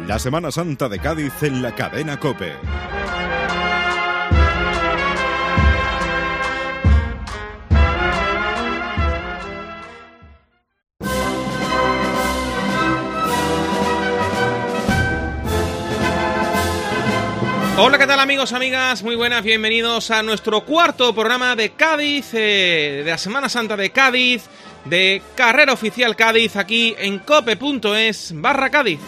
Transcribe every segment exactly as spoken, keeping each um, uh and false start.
La Semana Santa de Cádiz en la cadena COPE. Hola, ¿qué tal amigos, amigas? Muy buenas, bienvenidos a nuestro cuarto programa de Cádiz, eh, de la Semana Santa de Cádiz, de Carrera Oficial Cádiz, aquí en cope.es barra Cádiz.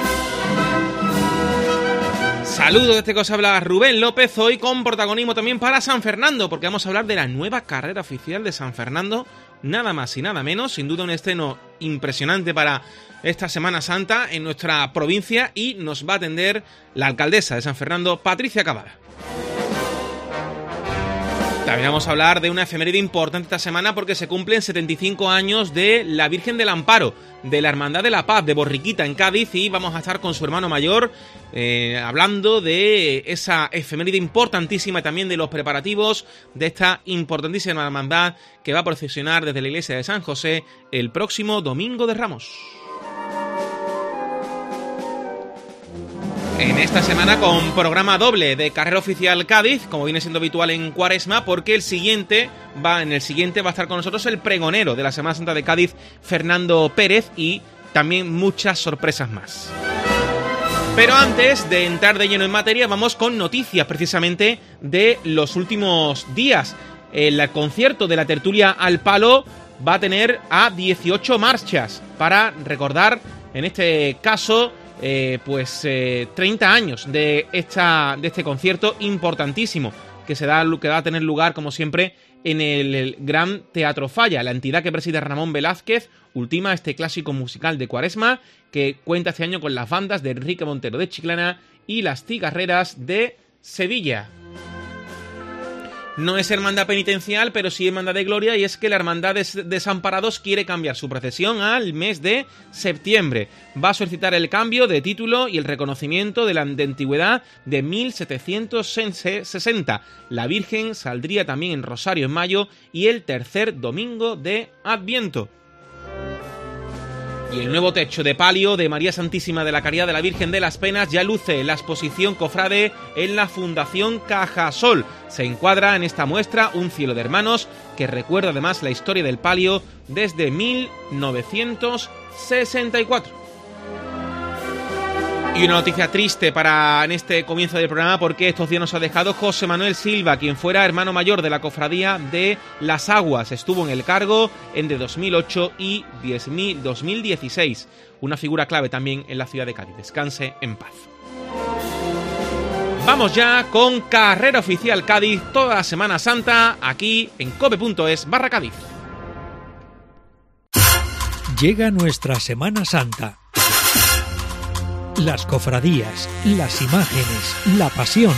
Saludos, desde que os habla Rubén López, hoy con protagonismo también para San Fernando, porque vamos a hablar de la nueva carrera oficial de San Fernando, nada más y nada menos, sin duda un estreno impresionante para esta Semana Santa en nuestra provincia, y nos va a atender la alcaldesa de San Fernando, Patricia Cavada. También vamos a hablar de una efeméride importante esta semana porque se cumplen setenta y cinco años de la Virgen del Amparo, de la Hermandad de la Paz de Borriquita en Cádiz, y vamos a estar con su hermano mayor eh, hablando de esa efeméride importantísima y también de los preparativos de esta importantísima hermandad que va a procesionar desde la iglesia de San José el próximo Domingo de Ramos. En esta semana con programa doble de Carrera Oficial Cádiz, como viene siendo habitual en Cuaresma, porque el siguiente va en el siguiente va a estar con nosotros el pregonero de la Semana Santa de Cádiz, Fernando Pérez, y también muchas sorpresas más. Pero antes de entrar de lleno en materia, vamos con noticias precisamente de los últimos días. El concierto de la tertulia al palo va a tener a dieciocho marchas para recordar, en este caso, Eh, pues eh, treinta años de esta de este concierto importantísimo que se da que va a tener lugar, como siempre, en el, el Gran Teatro Falla. La entidad que preside Ramón Velázquez ultima este clásico musical de Cuaresma, que cuenta este año con las bandas de Enrique Montero de Chiclana y las Cigarreras de Sevilla. No es hermandad penitencial, pero sí hermandad de gloria, y es que la Hermandad de Desamparados quiere cambiar su procesión al mes de septiembre. Va a solicitar el cambio de título y el reconocimiento de la de antigüedad de mil setecientos sesenta. La Virgen saldría también en Rosario en mayo y el tercer domingo de Adviento. Y el nuevo techo de palio de María Santísima de la Caridad de la Virgen de las Penas ya luce la exposición cofrade en la Fundación Cajasol. Se encuadra en esta muestra un cielo de hermanos que recuerda además la historia del palio desde mil novecientos sesenta y cuatro. Y una noticia triste para en este comienzo del programa, porque estos días nos ha dejado José Manuel Silva, quien fuera hermano mayor de la cofradía de Las Aguas. Estuvo en el cargo entre dos mil ocho y dos mil dieciséis. Una figura clave también en la ciudad de Cádiz. Descanse en paz. Vamos ya con Carrera Oficial Cádiz, toda la Semana Santa, aquí en cope.es barra Cádiz. Llega nuestra Semana Santa. Las cofradías, las imágenes, la pasión.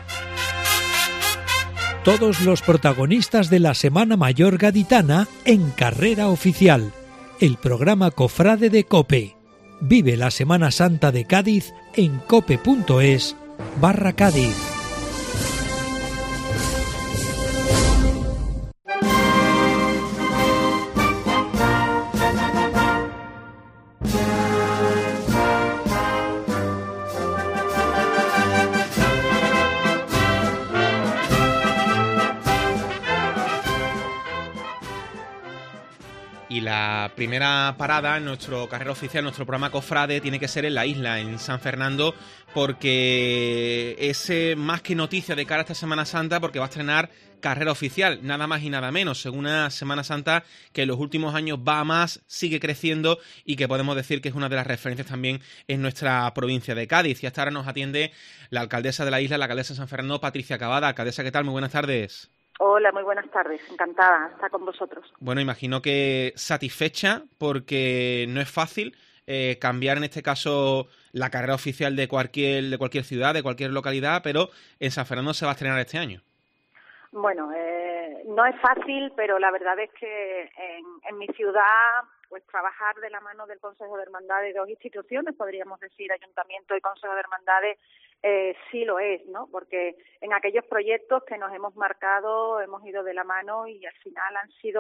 Todos los protagonistas de la Semana Mayor gaditana en Carrera Oficial, el programa cofrade de COPE. Vive la Semana Santa de Cádiz en cope.es barra Cádiz. Y la primera parada en nuestro Carrera Oficial, nuestro programa cofrade, tiene que ser en la isla, en San Fernando, porque es eh, más que noticia de cara a esta Semana Santa, porque va a estrenar Carrera Oficial, nada más y nada menos, según una Semana Santa que en los últimos años va a más, sigue creciendo, y que podemos decir que es una de las referencias también en nuestra provincia de Cádiz. Y hasta ahora nos atiende la alcaldesa de la isla, la alcaldesa de San Fernando, Patricia Cavada. Alcaldesa, ¿qué tal? Muy buenas tardes. Hola, muy buenas tardes, encantada de estar con vosotros. Bueno, imagino que satisfecha, porque no es fácil eh, cambiar en este caso la carrera oficial de cualquier, de cualquier ciudad, de cualquier localidad, pero en San Fernando se va a estrenar este año. Bueno, eh, no es fácil, pero la verdad es que en, en mi ciudad, pues trabajar de la mano del Consejo de Hermandades de dos instituciones, podríamos decir Ayuntamiento y Consejo de Hermandades, eh, sí lo es, ¿no? Porque en aquellos proyectos que nos hemos marcado hemos ido de la mano y al final han sido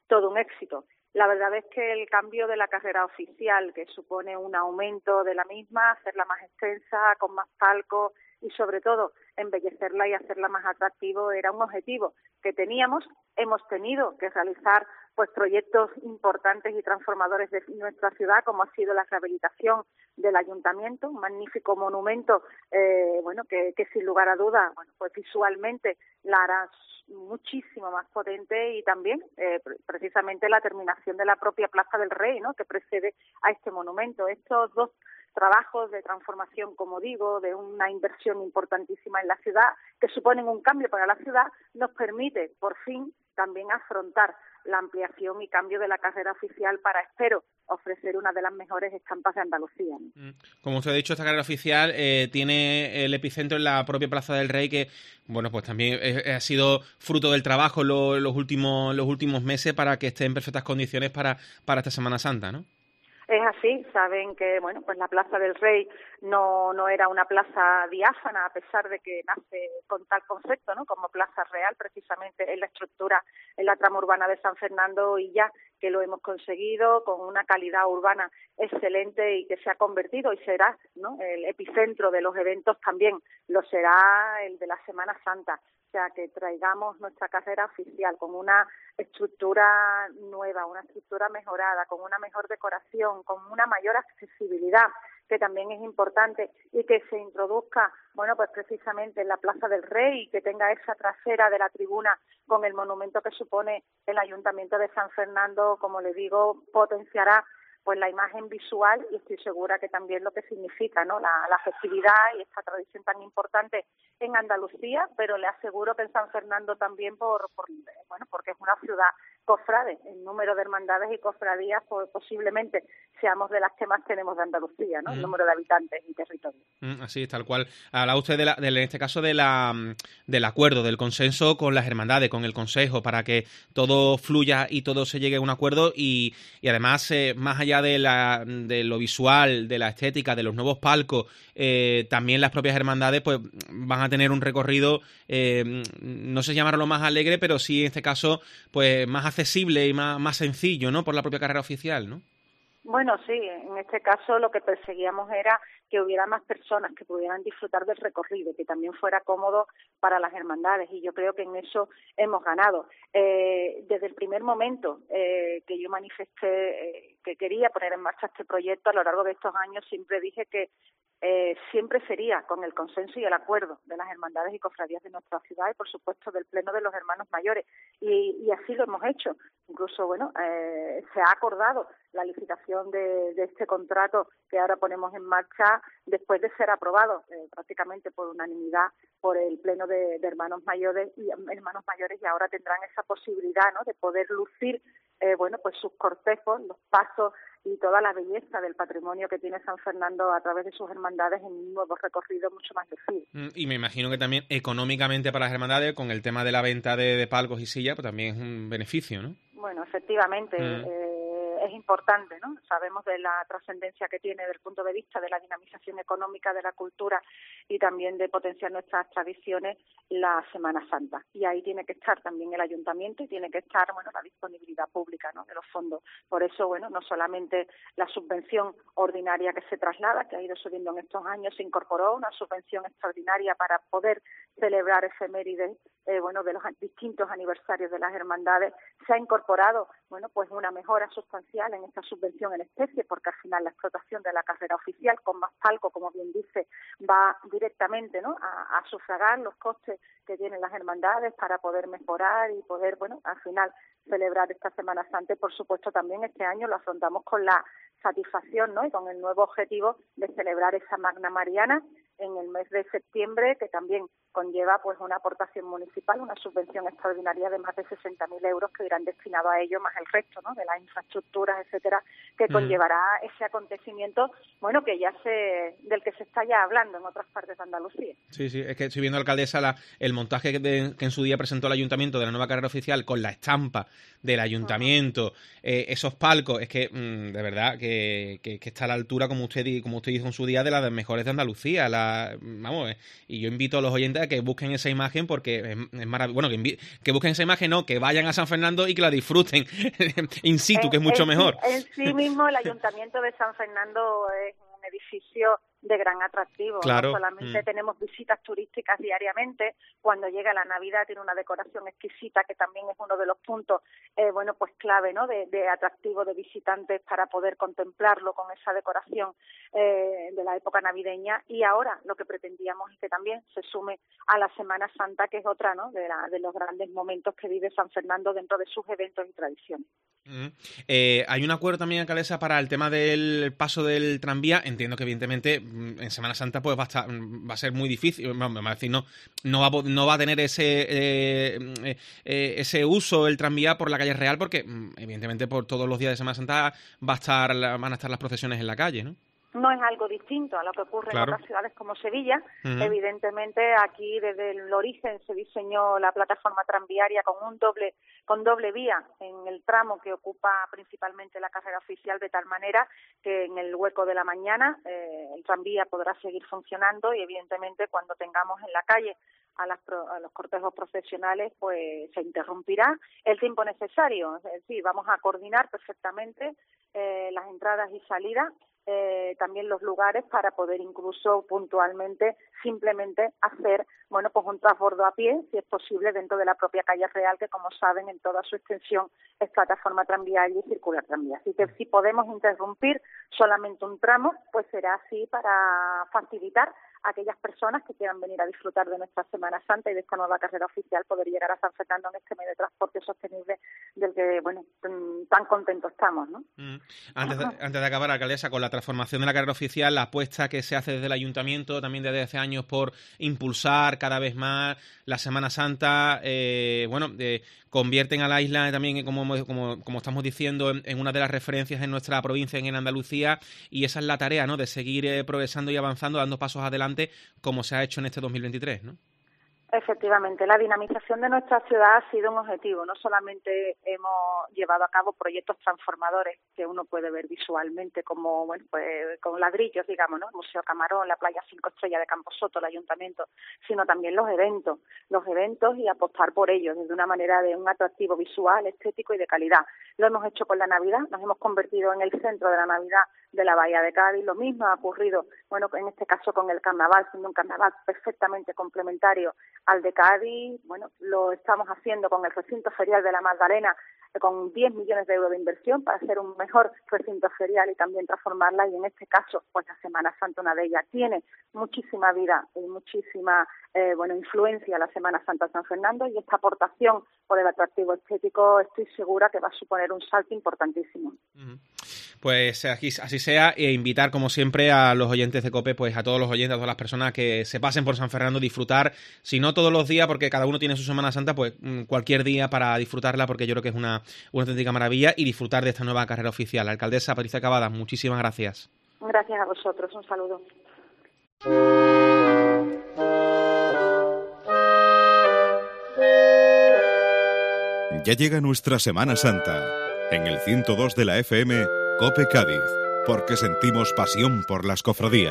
todo un éxito. La verdad es que el cambio de la carrera oficial, que supone un aumento de la misma, hacerla más extensa, con más palcos y sobre todo embellecerla y hacerla más atractivo, era un objetivo que teníamos. Hemos tenido que realizar pues proyectos importantes y transformadores de nuestra ciudad, como ha sido la rehabilitación del ayuntamiento, un magnífico monumento, eh, bueno, que, que sin lugar a dudas, bueno, pues visualmente la hará muchísimo más potente, y también eh, precisamente la terminación de la propia Plaza del Rey, ¿no?, que precede a este monumento. Estos dos trabajos de transformación, como digo, de una inversión importantísima en la ciudad, que suponen un cambio para la ciudad, nos permite, por fin, también afrontar la ampliación y cambio de la carrera oficial para, espero, ofrecer una de las mejores estampas de Andalucía, ¿no? Como usted ha dicho, esta carrera oficial eh, tiene el epicentro en la propia Plaza del Rey, que, bueno, pues también es, ha sido fruto del trabajo en lo, los últimos los últimos meses para que esté en perfectas condiciones para, para esta Semana Santa, ¿no? Es así, saben que bueno, pues la Plaza del Rey no no era una plaza diáfana, a pesar de que nace con tal concepto, ¿no?, como plaza real, precisamente en la estructura, en la trama urbana de San Fernando, y ya que lo hemos conseguido con una calidad urbana excelente y que se ha convertido y será, ¿no?, el epicentro de los eventos, también lo será el de la Semana Santa. O sea, que traigamos nuestra carrera oficial con una estructura nueva, una estructura mejorada, con una mejor decoración, con una mayor accesibilidad, que también es importante, y que se introduzca, bueno, pues precisamente en la Plaza del Rey, y que tenga esa trasera de la tribuna con el monumento que supone el Ayuntamiento de San Fernando, como le digo, potenciará pues la imagen visual, y estoy segura que también lo que significa, ¿no?, la, la festividad y esta tradición tan importante en Andalucía, pero le aseguro que en San Fernando también por, por bueno, porque es una ciudad cofrade. El número de hermandades y cofradías pues, posiblemente seamos de las que más tenemos de Andalucía, ¿no? Mm. El número de habitantes y territorio. Mm, así es, tal cual. Habla usted de la, de, en este caso de la del acuerdo, del consenso con las hermandades, con el Consejo, para que todo fluya y todo se llegue a un acuerdo, y, y además, eh, más allá de, la, de lo visual, de la estética, de los nuevos palcos, eh, también las propias hermandades pues van a tener un recorrido, eh, no sé si llamarlo más alegre, pero sí en este caso pues más accesible y más, más sencillo, ¿no?, por la propia carrera oficial, ¿no? Bueno, sí, en este caso lo que perseguíamos era que hubiera más personas que pudieran disfrutar del recorrido, que también fuera cómodo para las hermandades, y yo creo que en eso hemos ganado. Eh, desde el primer momento eh, que yo manifesté eh, que quería poner en marcha este proyecto, a lo largo de estos años siempre dije que Eh, siempre sería con el consenso y el acuerdo de las hermandades y cofradías de nuestra ciudad, y por supuesto del Pleno de los Hermanos Mayores, y, y así lo hemos hecho. Incluso, bueno, eh, se ha acordado la licitación de, de este contrato que ahora ponemos en marcha después de ser aprobado eh, prácticamente por unanimidad por el Pleno de, de Hermanos Mayores y Hermanos Mayores, y ahora tendrán esa posibilidad, ¿no?, de poder lucir eh, bueno, pues sus cortejos, los pasos y toda la belleza del patrimonio que tiene San Fernando a través de sus hermandades en un nuevo recorrido mucho más lucido. Y me imagino que también económicamente para las hermandades, con el tema de la venta de, de palcos y sillas, pues también es un beneficio, ¿no? Bueno, efectivamente, mm. eh, es importante, ¿no? Sabemos de la trascendencia que tiene desde el punto de vista de la dinamización económica de la cultura y también de potenciar nuestras tradiciones la Semana Santa. Y ahí tiene que estar también el ayuntamiento, y tiene que estar, bueno, la disponibilidad pública, ¿no?, de los fondos. Por eso, bueno, no solamente la subvención ordinaria que se traslada, que ha ido subiendo en estos años, se incorporó una subvención extraordinaria para poder celebrar efemérides, eh, bueno, de los distintos aniversarios de las hermandades. Se ha incorporado, bueno, pues una mejora sustancial en esta subvención en especie, porque al final la explotación de la carrera oficial con más palco, como bien dice, va directamente, ¿no?, a, a sufragar los costes que tienen las hermandades para poder mejorar y poder, bueno, al final celebrar esta Semana Santa. Y por supuesto también este año lo afrontamos con la satisfacción, ¿no?, y con el nuevo objetivo de celebrar esa Magna Mariana en el mes de septiembre, que también conlleva pues una aportación municipal, una subvención extraordinaria de más de sesenta mil euros que irán destinados a ello, más el resto, ¿no?, de las infraestructuras, etcétera, que conllevará mm. ese acontecimiento, bueno, que ya se del que se está ya hablando en otras partes de Andalucía. Sí, sí, es que estoy viendo, alcaldesa, la, el montaje de, que en su día presentó el ayuntamiento de la nueva carrera oficial, con la estampa del ayuntamiento, uh-huh. eh, esos palcos, es que mmm, de verdad que, que, que está a la altura, como usted como usted dijo en su día, de las mejores de Andalucía. La, vamos, eh, y yo invito a los oyentes a Cádiz que busquen esa imagen porque es, es maravilloso. Bueno, que, que busquen esa imagen, no, que vayan a San Fernando y que la disfruten in situ, en, que es mucho en, mejor. En sí mismo el Ayuntamiento de San Fernando es un edificio de gran atractivo. Claro. No solamente mm. tenemos visitas turísticas diariamente, cuando llega la Navidad tiene una decoración exquisita que también es uno de los puntos, eh, bueno, pues clave, ¿no? De, de atractivo de visitantes para poder contemplarlo con esa decoración eh, de la época navideña. Y ahora lo que pretendíamos es que también se sume a la Semana Santa, que es otra, ¿no? De, la, de los grandes momentos que vive San Fernando dentro de sus eventos y tradiciones. Mm. Eh, hay un acuerdo también, alcaldesa, para el tema del paso del tranvía. Entiendo que evidentemente en Semana Santa pues va a estar, va a ser muy difícil, vamos a decir, no, no va, no va a tener ese eh, eh, ese uso el tranvía por la calle Real, porque evidentemente por todos los días de Semana Santa va a estar, van a estar las procesiones en la calle, ¿no? No es algo distinto a lo que ocurre claro. en otras ciudades como Sevilla. Uh-huh. Evidentemente, aquí desde el origen se diseñó la plataforma tranviaria con un doble con doble vía en el tramo que ocupa principalmente la carrera oficial, de tal manera que en el hueco de la mañana eh, el tranvía podrá seguir funcionando y, evidentemente, cuando tengamos en la calle a, las pro, a los cortejos profesionales, pues se interrumpirá el tiempo necesario. Es decir, vamos a coordinar perfectamente eh, las entradas y salidas, Eh, también los lugares para poder incluso puntualmente simplemente hacer, bueno, pues un transbordo a pie, si es posible, dentro de la propia calle Real, que como saben en toda su extensión es plataforma tranviaria y circular tranvía. Así que si podemos interrumpir solamente un tramo, pues será así para facilitar a aquellas personas que quieran venir a disfrutar de nuestra Semana Santa y de esta nueva carrera oficial, poder llegar a San Fernando en este medio de transporte sostenible del que, bueno, tan contentos estamos, ¿no? Mm. Antes, de, antes de acabar, alcaldesa, con la transformación de la carrera oficial, la apuesta que se hace desde el Ayuntamiento también desde hace años por impulsar cada vez más la Semana Santa, eh, bueno, eh, convierten a la isla también, como, como, como estamos diciendo, en, en una de las referencias en nuestra provincia, en Andalucía, y esa es la tarea, ¿no?, de seguir eh, progresando y avanzando, dando pasos adelante, como se ha hecho en este dos mil veintitrés, ¿no? Efectivamente, la dinamización de nuestra ciudad ha sido un objetivo. No solamente hemos llevado a cabo proyectos transformadores que uno puede ver visualmente, como, bueno, pues con ladrillos, digamos, ¿no? El Museo Camarón, la Playa Cinco Estrellas de Camposoto, el Ayuntamiento, sino también los eventos, los eventos y apostar por ellos de una manera de un atractivo visual, estético y de calidad. Lo hemos hecho con la Navidad, nos hemos convertido en el centro de la Navidad de la Bahía de Cádiz. Lo mismo ha ocurrido, bueno, en este caso con el Carnaval, siendo un Carnaval perfectamente complementario al de Cádiz. Bueno, lo estamos haciendo con el recinto ferial de la Magdalena, con diez millones de euros de inversión para hacer un mejor recinto ferial y también transformarla, y en este caso, pues la Semana Santa, una de ellas, tiene muchísima vida y muchísima eh, bueno, influencia la Semana Santa de San Fernando, y esta aportación por el atractivo estético estoy segura que va a suponer un salto importantísimo. Uh-huh. Pues aquí, así sea, e invitar como siempre a los oyentes de COPE, pues a todos los oyentes, a todas las personas que se pasen por San Fernando, disfrutar, si no todos los días, porque cada uno tiene su Semana Santa, pues cualquier día para disfrutarla, porque yo creo que es una, una auténtica maravilla, y disfrutar de esta nueva carrera oficial. La alcaldesa Patricia Cavada, muchísimas gracias. Gracias a vosotros, un saludo. Ya llega nuestra Semana Santa. En el ciento dos de la F M, COPE Cádiz, porque sentimos pasión por las cofradías.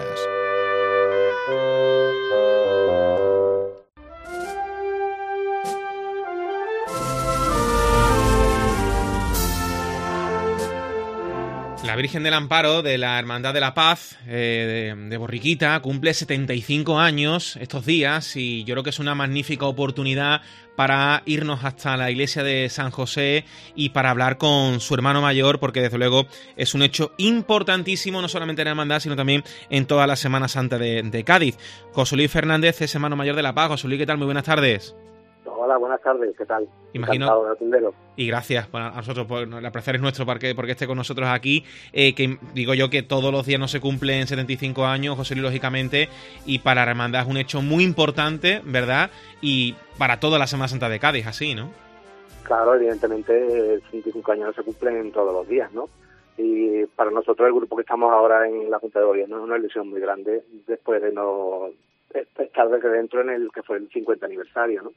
La Virgen del Amparo de la Hermandad de la Paz eh, de, de Borriquita cumple setenta y cinco años estos días, y yo creo que es una magnífica oportunidad para irnos hasta la iglesia de San José y para hablar con su hermano mayor, porque desde luego es un hecho importantísimo, no solamente en la hermandad, sino también en toda la Semana Santa de, de Cádiz. José Luis Fernández es hermano mayor de la Paz. José Luis, ¿qué tal? Muy buenas tardes. Hola, buenas tardes, ¿qué tal? Imagino. Encantado de atenderos. Y gracias, bueno, a nosotros, pues, el placer es nuestro porque, porque esté con nosotros aquí, eh, que digo yo que todos los días no se cumplen setenta y cinco años, José Luis, lógicamente, y para la hermandad es un hecho muy importante, ¿verdad? Y para toda la Semana Santa de Cádiz, así, ¿no? Claro, evidentemente, setenta y cinco años no se cumplen todos los días, ¿no? Y para nosotros, el grupo que estamos ahora en la Junta de Gobierno, es una ilusión muy grande después de no estar desde dentro en el que fue el cincuenta aniversario, ¿no?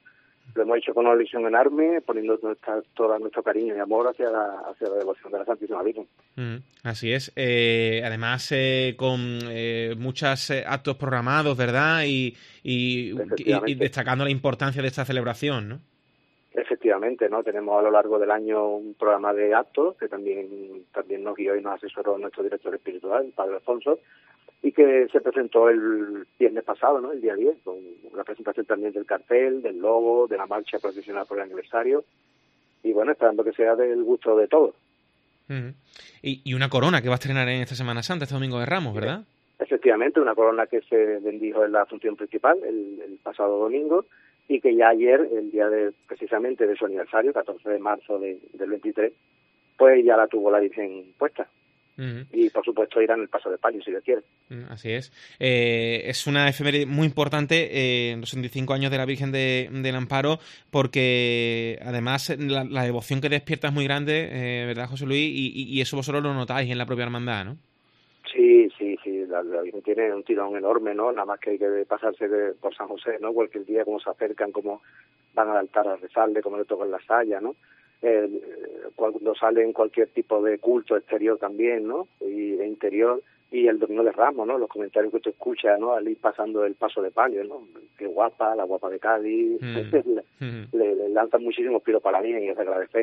lo hemos hecho con una ilusión enorme, poniendo nuestra, todo nuestro cariño y amor hacia la, hacia la devoción de la Santísima Virgen. Mm, así es. Eh, además, eh, con eh, muchos eh, actos programados, ¿verdad? Y, y, y, y destacando la importancia de esta celebración, ¿no? Efectivamente, ¿no? Tenemos a lo largo del año un programa de actos que también también nos guió y nos asesoró nuestro director espiritual, el Padre Alfonso, y que se presentó el viernes pasado, ¿no? El día diez, con la presentación también del cartel, del logo, de la marcha procesional por el aniversario, y bueno, esperando que sea del gusto de todos. Uh-huh. y, y una corona que va a estrenar en esta Semana Santa, este Domingo de Ramos, ¿verdad? Efectivamente, una corona que se bendijo en la función principal el, el pasado domingo, y que ya ayer, el día de precisamente de su aniversario, catorce de marzo de, del veintitrés, pues ya la tuvo la Virgen puesta. Uh-huh. Y por supuesto irá en el paso de palio, si Dios quiere. Así es. Eh, es una efeméride muy importante, eh, los sesenta y cinco años de la Virgen de, del Amparo, porque además la, la devoción que despierta es muy grande, eh, ¿verdad, José Luis? Y, y, y eso vosotros lo notáis en la propia hermandad, ¿no? Sí, sí, sí, la, la Virgen tiene un tirón enorme, ¿no? Nada más que hay que pasarse de, por San José, ¿no? Cualquier día, cómo se acercan, cómo van al altar a rezarle, cómo le tocan la saya, ¿no? Eh, cuando sale en cualquier tipo de culto exterior también, ¿no? Y e interior, y el Domingo de Ramos, ¿no? Los comentarios que tú escuchas, ¿no? Al ir pasando el paso de palio, ¿no? Qué guapa, la guapa de Cádiz, mm. le, mm. le, le lanzan muchísimos piros para la Virgen y es de agradecer.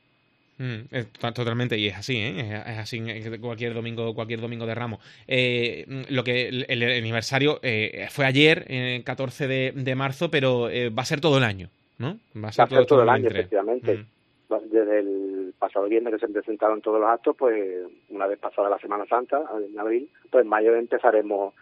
Mm, es, totalmente, y es así, ¿eh? Es, es así cualquier domingo, cualquier domingo de Ramos. Eh, lo que el, el aniversario eh, fue ayer, el catorce de, de marzo, pero eh, va a ser todo el año, ¿no? Va a ser, va a ser todo, todo el año, efectivamente. Mm. Desde el pasado viernes que se presentaron todos los actos, pues una vez pasada la Semana Santa, en abril, pues en mayo empezaremos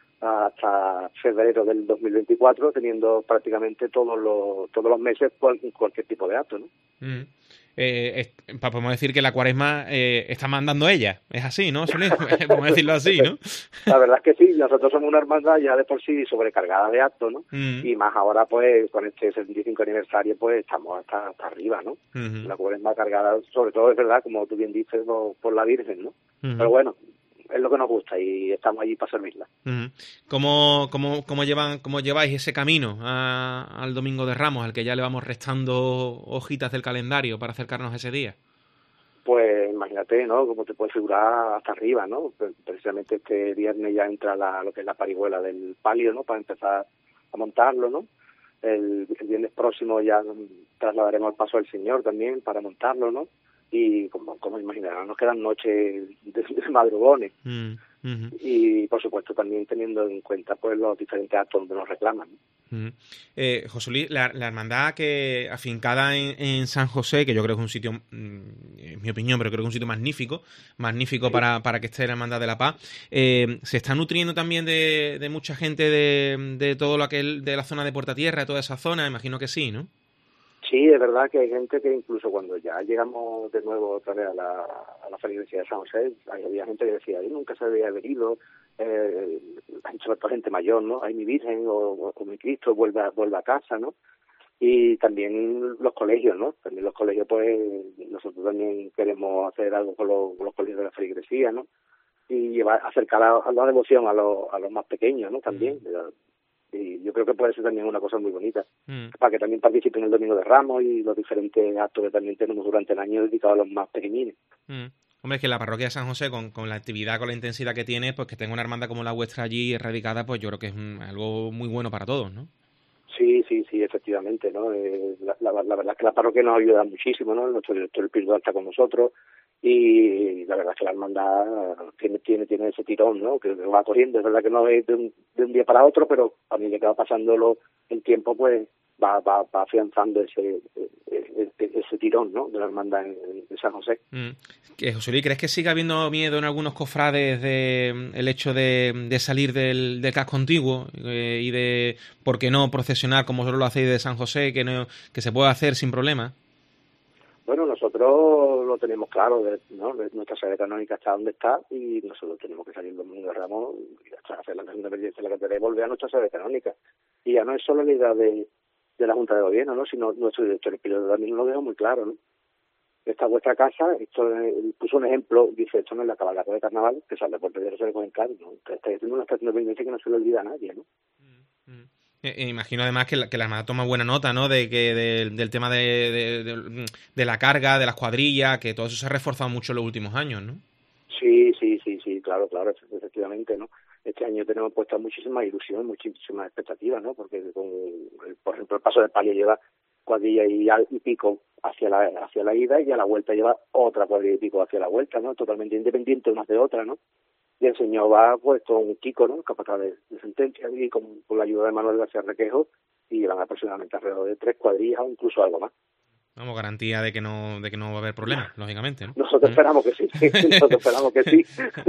hasta febrero del dos mil veinticuatro, teniendo prácticamente todos los todos los meses cual, cualquier tipo de acto, ¿no? Mm. Eh, es, podemos decir que la Cuaresma eh, está mandando ella, es así, ¿no? Podemos decirlo así, ¿no? La verdad es que sí, nosotros somos una hermandad ya de por sí sobrecargada de actos, ¿no? Mm. Y más ahora, pues, con este sesenta y cinco aniversario, pues, estamos hasta, hasta arriba, ¿no? Uh-huh. La Cuaresma cargada, sobre todo, es verdad, como tú bien dices, por, por la Virgen, ¿no? Uh-huh. Pero bueno, es lo que nos gusta y estamos allí para servirla. Uh-huh. ¿Cómo, cómo, cómo, llevan, ¿Cómo lleváis ese camino a, al Domingo de Ramos, al que ya le vamos restando hojitas del calendario para acercarnos a ese día? Pues imagínate, ¿no? Como te puedes figurar hasta arriba, ¿no? Precisamente este viernes ya entra la, lo que es la parihuela del palio, ¿no? Para empezar a montarlo, ¿no? El, el viernes próximo ya trasladaremos el paso del Señor también para montarlo, ¿no? Y como, como imaginarán, nos quedan noches de, de madrugones. Mm, uh-huh. Y por supuesto también teniendo en cuenta pues los diferentes actos donde nos reclaman. Uh-huh. eh, José Luis, la, la hermandad que afincada en, en San José, que yo creo que es un sitio, en mi opinión, pero creo que es un sitio magnífico, magnífico sí. para, para que esté la Hermandad de la Paz, eh, se está nutriendo también de, de mucha gente de, de todo lo que de la zona de Puerta Tierra, de toda esa zona, imagino que sí, ¿no? Sí, es verdad que hay gente que incluso cuando ya llegamos de nuevo otra vez a la, a la feligresía de San José, había gente que decía, yo nunca se había venido, eh, sobre todo gente mayor, ¿no? Ay, mi Virgen o, o mi Cristo vuelve a, vuelve a casa, ¿no? Y también los colegios, ¿no? También los colegios, pues, nosotros también queremos hacer algo con los, con los colegios de la feligresía, ¿no? Y llevar, acercar a, a la devoción a los, a los más pequeños, ¿no? También, mm. Y yo creo que puede ser también una cosa muy bonita, mm. para que también participen el Domingo de Ramos y los diferentes actos que también tenemos durante el año dedicados a los más pequeñines. Mm. Hombre, es que la parroquia de San José, con, con la actividad, con la intensidad que tiene, pues que tenga una hermandad como la vuestra allí erradicada, pues yo creo que es un, algo muy bueno para todos, ¿no? Sí, sí, sí, efectivamente, ¿no? Eh, la, la, la verdad es que la parroquia nos ayuda muchísimo, ¿no? Nuestro director espiritual está con nosotros y la verdad es que la hermandad tiene tiene tiene ese tirón, ¿no? Que va corriendo, es verdad que no es de un, de un día para otro, pero a mí que va pasándolo el tiempo, pues va va, va afianzando ese, ese ese tirón, ¿no? De la hermandad en, en San José. Mm. José Luis, ¿crees que sigue habiendo miedo en algunos cofrades de el hecho de, de salir del, del casco antiguo eh, y de, por qué no, procesionar como solo lo hacéis de San José, que no que se puede hacer sin problema? Bueno, nosotros lo tenemos claro, ¿no? Nuestra sede canónica está donde está y nosotros tenemos que salir el Domingo de Ramos y hasta hacer la canción de penitencia en la catedral y volver a nuestra sede canónica. Y ya no es solo la idea de, de la Junta de Gobierno, ¿no? Sino nuestro director espiritual también lo dejó muy claro, ¿no? Esta es vuestra casa, esto es, puso un ejemplo, dice, esto no es la cabalgata de carnaval, que sale por Pedro se recoge en Cádiz, ¿no? Está haciendo una estación de penitencia que no se le olvida a nadie, ¿no? Mm, mm. Eh, imagino además que la, que la Armada toma buena nota, ¿no? De que de, del tema de, de, de, de la carga, de las cuadrillas, que todo eso se ha reforzado mucho en los últimos años, ¿no? Sí, sí, sí, sí, claro, claro, efectivamente, ¿no? Este año tenemos puesta muchísima ilusión, muchísimas expectativas, ¿no? Porque, con, por ejemplo, el paso de palio lleva cuadrilla y, y pico hacia la hacia la ida y a la vuelta lleva otra cuadrilla y pico hacia la vuelta, ¿no? Totalmente independiente unas de otras, ¿no? Y el señor va pues con Kiko, ¿no? Capataz de, de sentencia y con, con la ayuda de Manuel García Requejo y van aproximadamente alrededor de tres cuadrillas o incluso algo más. Vamos, garantía de que no de que no va a haber problemas, lógicamente, ¿no? Nosotros esperamos que sí, nosotros esperamos que sí.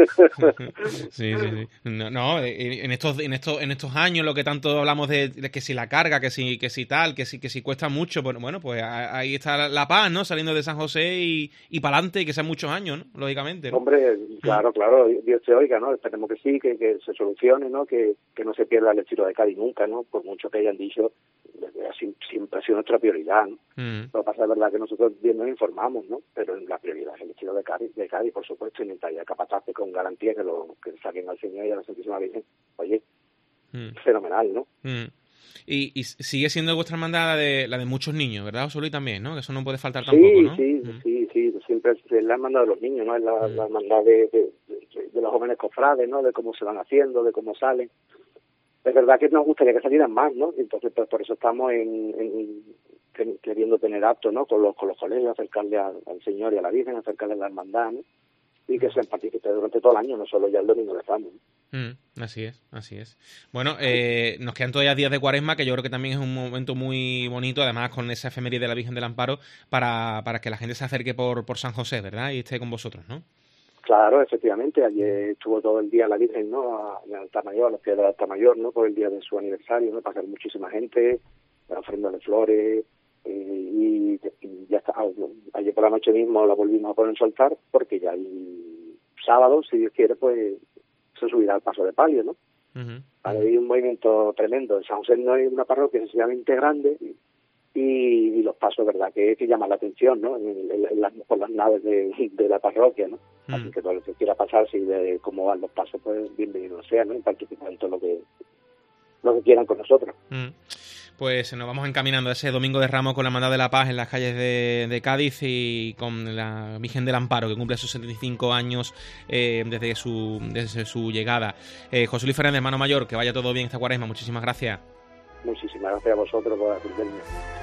Sí, sí, sí. No, no, en estos en estos en estos años lo que tanto hablamos de, de que si la carga, que si que si tal, que si que si cuesta mucho, pues bueno, pues ahí está la paz, ¿no? Saliendo de San José y, y para adelante, y que sean muchos años, ¿no? Lógicamente, ¿no? Hombre, claro, claro, Dios te oiga, ¿no? Esperemos que sí, que, que se solucione, ¿no? Que, que no se pierda el estilo de Cádiz nunca, ¿no? Por mucho que hayan dicho, siempre ha sido nuestra prioridad, ¿no? Mm. Lo que pasa es verdad que nosotros bien nos informamos, ¿no? Pero la prioridad es el estilo de Cádiz, de Cádiz, por supuesto, y mientras haya capataces con garantía que lo que saquen al Señor y a la Santísima Virgen, oye, mm. fenomenal, ¿no? Mm. Y, y sigue siendo vuestra hermandad la de, la de muchos niños, ¿verdad, José Luis, también, ¿no? Que eso no puede faltar tampoco, sí, ¿no? Sí, mm. sí, sí, siempre es la hermandad de los niños, ¿no? Es la, mm. la hermandad de, de, de, de los jóvenes cofrades, ¿no? De cómo se van haciendo, de cómo salen. Es verdad que nos gustaría que salieran más, ¿no? Entonces, pues por eso estamos en, en, queriendo tener actos, ¿no? Con los, con los colegios, acercarle al, al Señor y a la Virgen, acercarle a la hermandad, ¿no? Y que sean partícipes durante todo el año, no solo ya el domingo de Ramos, ¿no? Mm, así es, así es. Bueno, eh, nos quedan todavía días de Cuaresma, que yo creo que también es un momento muy bonito, además con esa efeméride de la Virgen del Amparo, para, para que la gente se acerque por, por San José, ¿verdad? Y esté con vosotros, ¿no? Claro, efectivamente, ayer estuvo todo el día la Virgen, ¿no? En el altar mayor, a los pies del altar mayor, ¿no? Por el día de su aniversario, ¿no? Pasaron muchísima gente, la ofrenda de flores, eh, y, y ya está. Ayer por la noche mismo la volvimos a poner en su altar, porque ya el sábado, si Dios quiere, pues se subirá al paso de palio, ¿no? Uh-huh. Hay un movimiento tremendo. San José no es una parroquia sencillamente grande, y, y los pasos, ¿verdad?, que, que llaman la atención, ¿no? En, en, en las, por las naves de, de la parroquia, ¿no? Mm. Así que todo lo que quiera pasar, si de cómo van los pasos, pues bienvenido sea, ¿no? Y participar en todo lo que, lo que quieran con nosotros. Mm. Pues nos vamos encaminando ese Domingo de Ramos con la Hermandad de la Paz en las calles de, de Cádiz y con la Virgen del Amparo, que cumple sus setenta y cinco años eh, desde su desde su llegada. Eh, José Luis Fernández, hermano mayor, que vaya todo bien esta Cuaresma. Muchísimas gracias. Muchísimas gracias a vosotros por atenderme.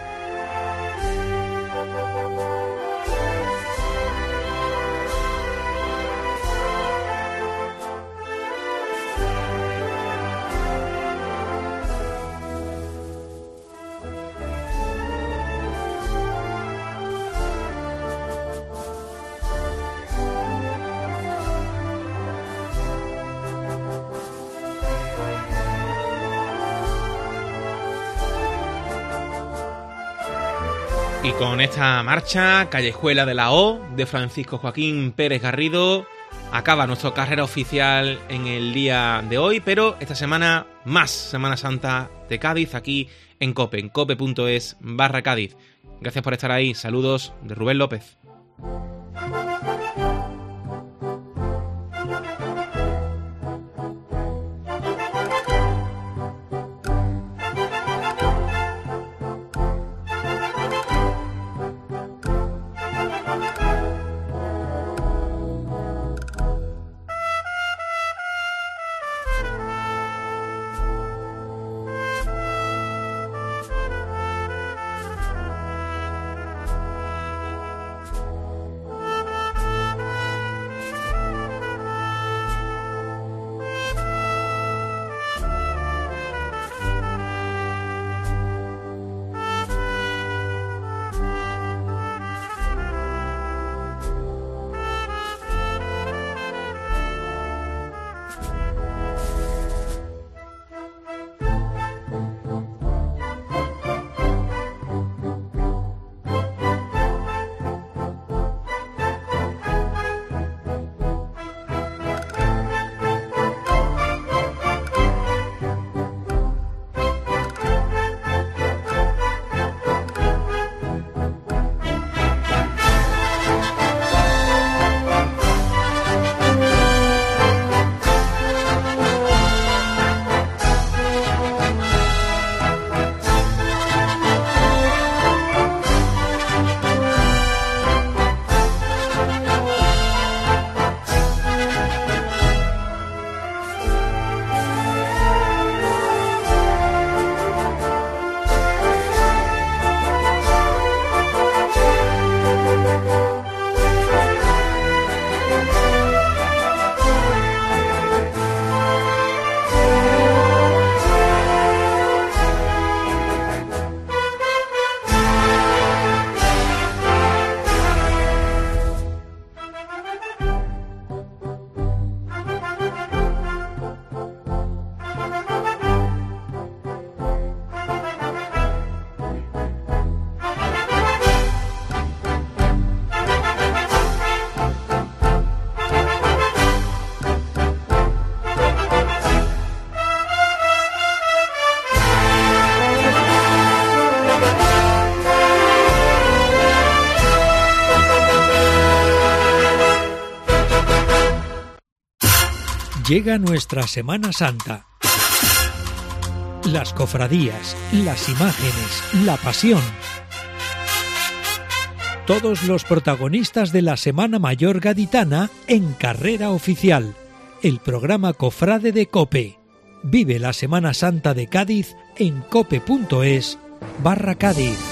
Y con esta marcha callejuela de la O de Francisco Joaquín Pérez Garrido acaba nuestra carrera oficial en el día de hoy, pero esta semana más Semana Santa de Cádiz aquí en COPE, en cope.es barra Cádiz. Gracias por estar ahí. Saludos de Rubén López. Llega nuestra Semana Santa. Las cofradías, las imágenes, la pasión. Todos los protagonistas de la Semana Mayor gaditana en Carrera Oficial, el programa cofrade de COPE. Vive la Semana Santa de Cádiz en cope punto es barra Cádiz.